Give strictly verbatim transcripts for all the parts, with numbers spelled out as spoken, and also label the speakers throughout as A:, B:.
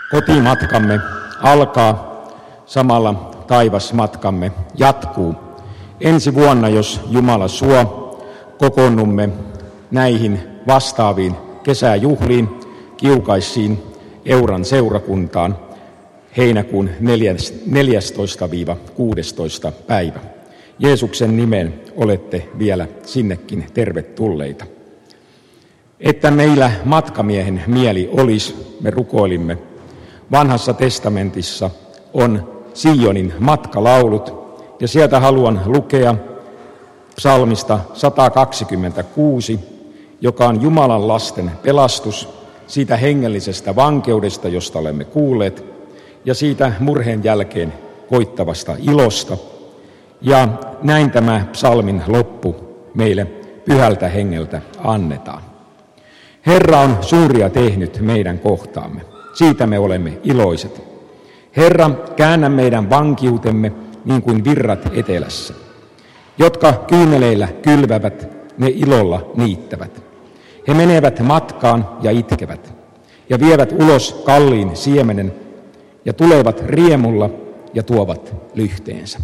A: Kotimatkamme alkaa, samalla taivasmatkamme jatkuu. Ensi vuonna, jos Jumala suo, kokoonnumme näihin vastaaviin kesäjuhliin Kiukaisiin Euran seurakuntaan heinäkuun neljästoista kuudestoista päivä. Jeesuksen nimen olette vielä sinnekin tervetulleita. Että meillä matkamiehen mieli olisi, me rukoilimme. Vanhassa testamentissa on Sionin matkalaulut, ja sieltä haluan lukea psalmista sata kaksikymmentäkuusi, joka on Jumalan lasten pelastus siitä hengellisestä vankeudesta, josta olemme kuulleet, ja siitä murheen jälkeen koittavasta ilosta. Ja näin tämä psalmin loppu meille pyhältä hengeltä annetaan. Herra on suuria tehnyt meidän kohtaamme. Siitä me olemme iloiset. Herra, käännä meidän vankiutemme niin kuin virrat etelässä. Jotka kyyneleillä kylvävät, ne ilolla niittävät. He menevät matkaan ja itkevät, ja vievät ulos kalliin siemenen, ja tulevat riemulla ja tuovat lyhteensä.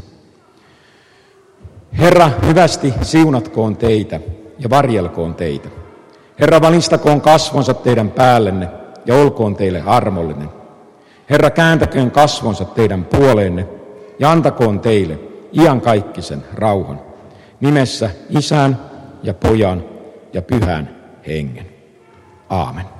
A: Herra, hyvästi siunatkoon teitä ja varjelkoon teitä. Herra, valistakoon kasvonsa teidän päällenne ja olkoon teille armollinen. Herra, kääntäköön kasvonsa teidän puoleenne ja antakoon teille iankaikkisen rauhan. Nimessä Isän ja Pojan ja Pyhän Hengen. Aamen.